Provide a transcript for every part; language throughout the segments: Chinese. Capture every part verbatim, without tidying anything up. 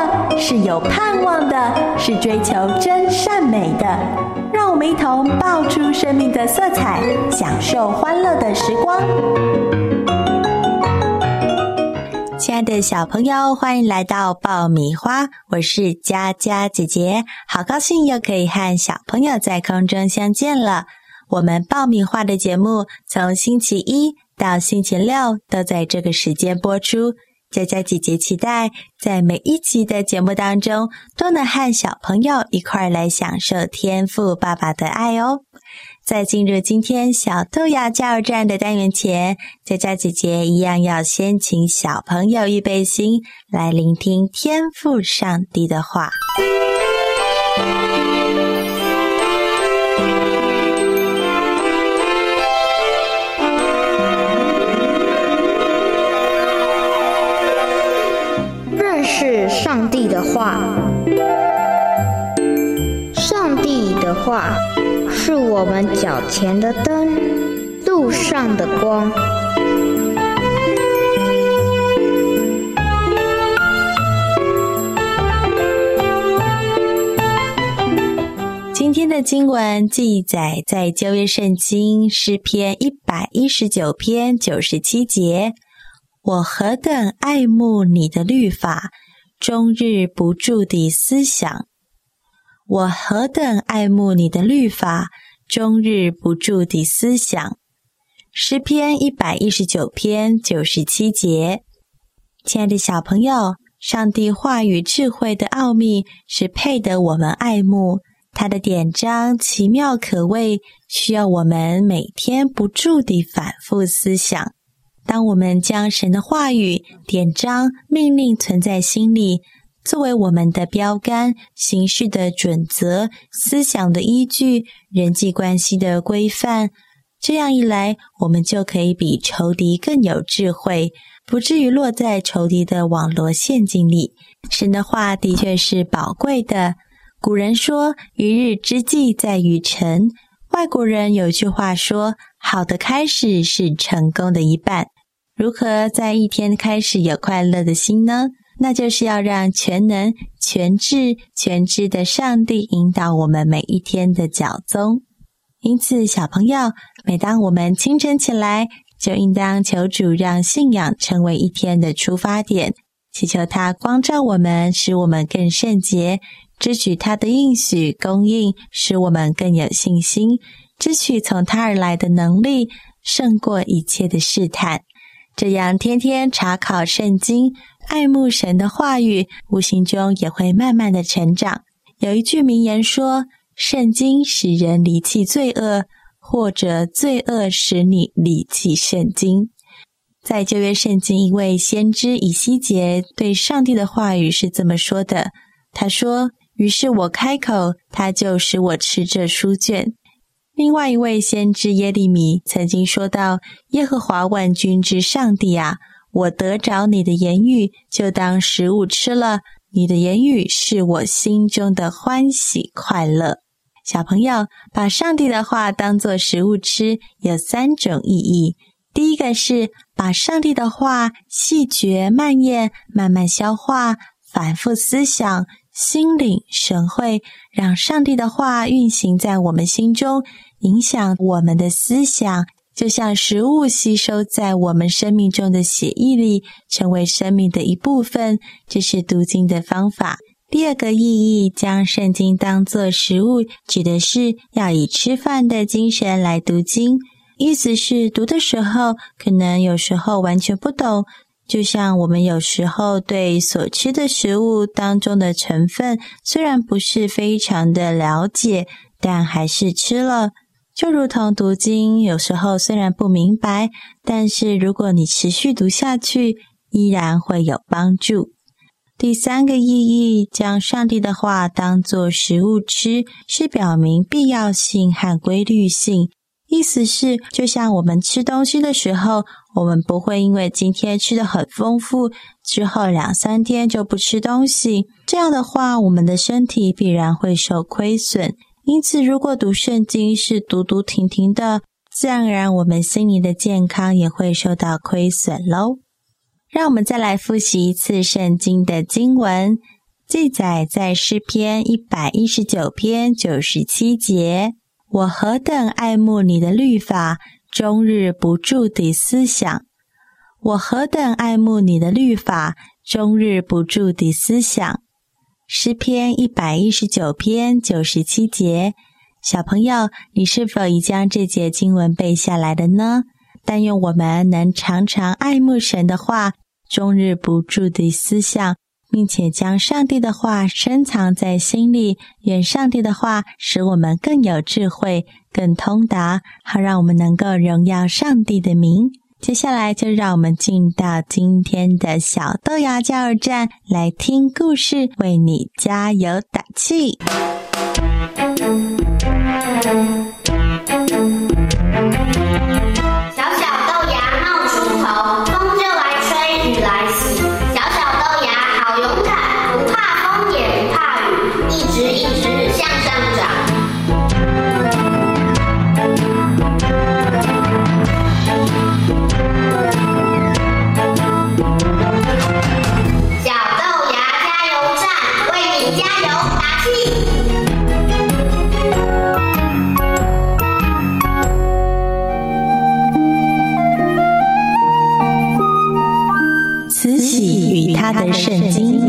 的，是有盼望的，是追求真善美的。让我们一同爆出生命的色彩，享受欢乐的时光。亲爱的小朋友，欢迎来到爆米花，我是佳佳姐姐，好高兴又可以和小朋友在空中相见了。我们爆米花的节目从星期一到星期六都在这个时间播出，佳佳姐姐期待在每一集的节目当中都能和小朋友一块来享受天父爸爸的爱哦。在进入今天小豆芽加油站的单元前，佳佳姐姐一样要先请小朋友预备心，来聆听天父上帝的话。 认识上帝的话。上帝的话是我们脚前的灯，路上的光。 今天的经文记载在旧约圣经诗篇一百一十九篇九十七节，我何等爱慕你的律法，终日不住地思想。我何等爱慕你的律法，终日不住地思想。诗篇一百一十九篇九十七节。亲爱的小朋友，上帝话语智慧的奥秘是配得我们爱慕，他的典章奇妙可畏，需要我们每天不住地反复思想。当我们将神的话语、典章、命令存在心里，作为我们的标杆、行事的准则、思想的依据、人际关系的规范，这样一来，我们就可以比仇敌更有智慧，不至于落在仇敌的网罗陷阱里。神的话的确是宝贵的。古人说，一日之计在于晨。外国人有句话说，好的开始是成功的一半。如何在一天开始有快乐的心呢？那就是要让全能、全智、全知的上帝引导我们每一天的脚踪。因此，小朋友，每当我们清晨起来，就应当求主让信仰成为一天的出发点，祈求他光照我们，使我们更圣洁，支取他的应许供应，使我们更有信心，支取从他而来的能力，胜过一切的试探。这样天天查考圣经，爱慕神的话语，无形中也会慢慢的成长。有一句名言说，圣经使人离弃罪恶，或者罪恶使你离弃圣经。在旧约圣经，一位先知以西结对上帝的话语是这么说的，他说，于是我开口，他就使我吃这书卷。另外一位先知耶利米曾经说到，耶和华万军之上帝啊，我得着你的言语，就当食物吃了，你的言语是我心中的欢喜快乐。小朋友，把上帝的话当作食物吃，有三种意义。第一个是把上帝的话细嚼慢咽，慢慢消化，反复思想，心领神会，让上帝的话运行在我们心中，影响我们的思想，就像食物吸收在我们生命中的血液里，成为生命的一部分，这是读经的方法。第二个意义，将圣经当作食物，指的是要以吃饭的精神来读经，意思是读的时候，可能有时候完全不懂，就像我们有时候对所吃的食物当中的成分虽然不是非常的了解，但还是吃了。就如同读经，有时候虽然不明白，但是如果你持续读下去，依然会有帮助。第三个意义，将上帝的话当作食物吃，是表明必要性和规律性。意思是，就像我们吃东西的时候，我们不会因为今天吃得很丰富，之后两三天就不吃东西。这样的话，我们的身体必然会受亏损。因此，如果读圣经是读读停停的，自然而然我们心灵的健康也会受到亏损咯。让我们再来复习一次圣经的经文。 记载在诗篇一百一十九篇九十七节，我何等爱慕你的律法，终日不住地思想。我何等爱慕你的律法，终日不住地思想。诗篇一百一十九篇九十七节，小朋友，你是否已将这节经文背下来了呢？但愿我们能常常爱慕神的话，终日不住地思想，并且将上帝的话深藏在心里，愿上帝的话使我们更有智慧，更通达，好让我们能够荣耀上帝的名。接下来就让我们进到今天的小豆芽加油站，来听故事，为你加油打气。 小小豆芽冒出头，风就来吹，雨来洗。小小豆芽好勇敢，不怕风也不怕雨，一直一直向上长。小豆芽加油站，为你加油打气。 慈禧与她的圣经。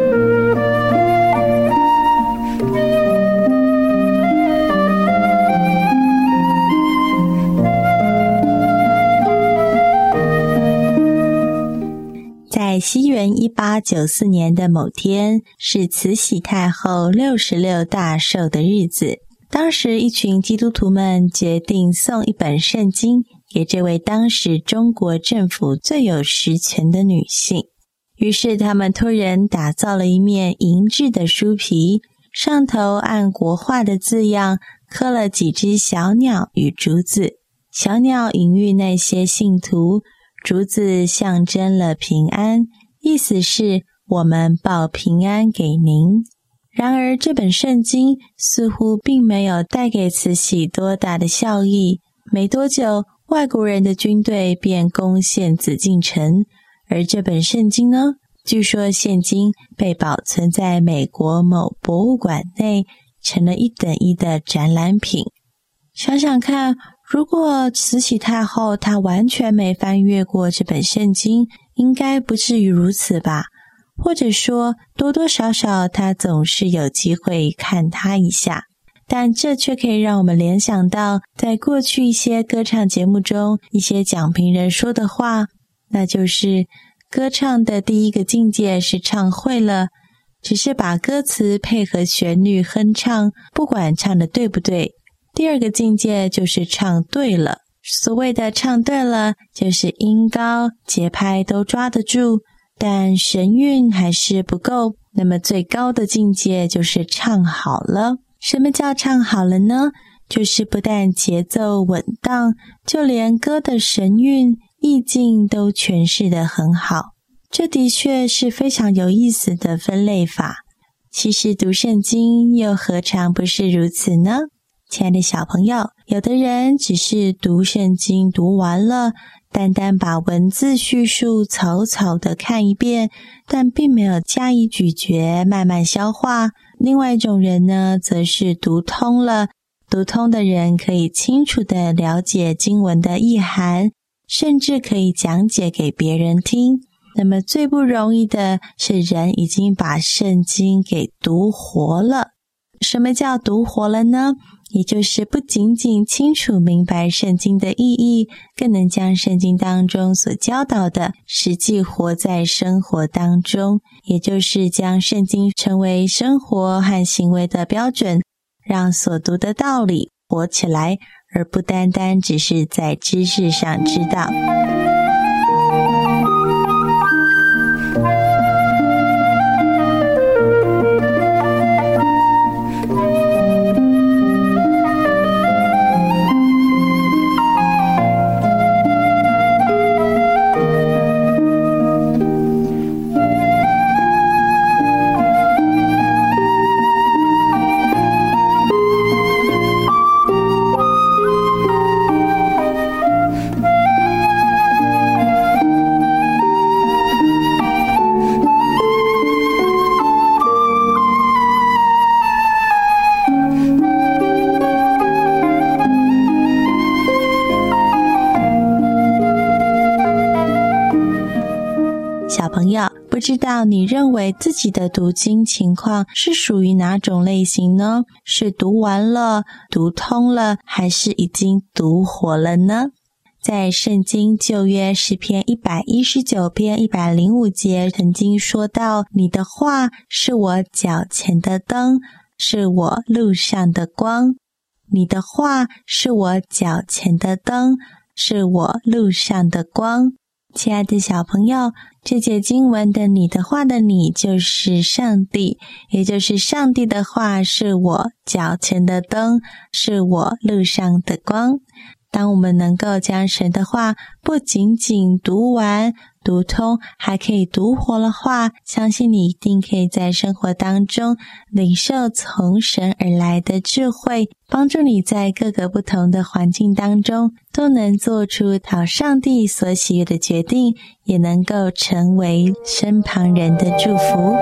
在西元一八九四年的某天，是慈禧太后六十六大寿的日子。当时一群基督徒们决定送一本圣经给这位当时中国政府最有实权的女性。于是他们托人打造了一面银质的书皮，上头按国画的字样刻了几只小鸟与竹子。小鸟隐喻那些信徒，竹子象征了平安，意思是我们报平安给您。然而这本圣经似乎并没有带给慈禧多大的效益。没多久，外国人的军队便攻陷紫禁城，而这本圣经呢，据说现今被保存在美国某博物馆内，成了一等一的展览品。想想看，如果慈禧太后她完全没翻阅过这本圣经，应该不至于如此吧？或者说多多少少她总是有机会看它一下。但这却可以让我们联想到在过去一些歌唱节目中一些讲评人说的话，那就是歌唱的第一个境界是唱会了，只是把歌词配合旋律哼唱，不管唱得对不对。第二个境界就是唱对了，所谓的唱对了，就是音高节拍都抓得住，但神韵还是不够。那么最高的境界就是唱好了。什么叫唱好了呢？就是不但节奏稳当，就连歌的神韵意境都诠释得很好。这的确是非常有意思的分类法。其实读圣经又何尝不是如此呢？亲爱的小朋友，有的人只是读圣经读完了，单单把文字叙述草草地看一遍，但并没有加以咀嚼，慢慢消化。另外一种人呢，则是读通了。读通的人可以清楚地了解经文的意涵，甚至可以讲解给别人听。那么最不容易的是人已经把圣经给读活了。什么叫读活了呢？也就是不仅仅清楚明白圣经的意义，更能将圣经当中所教导的实际活在生活当中，也就是将圣经成为生活和行为的标准，让所读的道理活起来，而不单单只是在知识上知道。 不知道你认为自己的读经情况是属于哪种类型呢？是读完了、读通了，还是已经读活了呢？在圣经旧约诗篇一百一十九篇一百零五节曾经说到，你的话是我脚前的灯，是我路上的光。你的话是我脚前的灯，是我路上的光。亲爱的小朋友，这节经文的你的话的你就是上帝，也就是上帝的话是我脚前的灯，是我路上的光。当我们能够将神的话不仅仅读完读通，还可以读活的话，相信你一定可以在生活当中领受从神而来的智慧，帮助你在各个不同的环境当中都能做出讨上帝所喜悦的决定，也能够成为身旁人的祝福。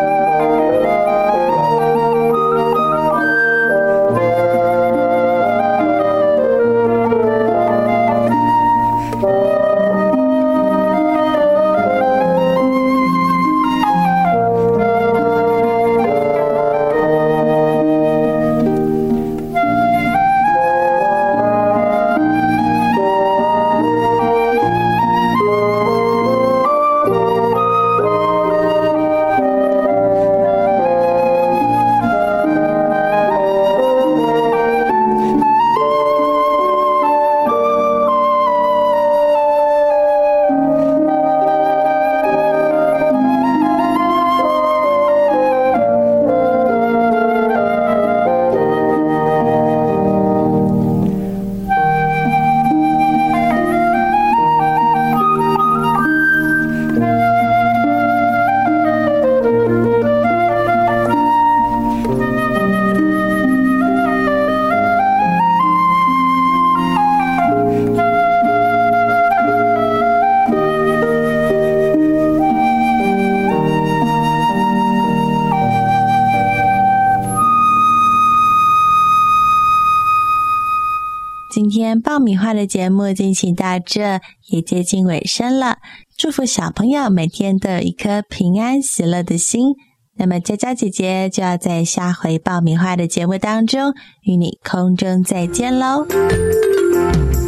今天爆米花的节目进行到这也接近尾声了，祝福小朋友每天都有一颗平安喜乐的心。那么佳佳姐姐就要在下回爆米花的节目当中与你空中再见咯。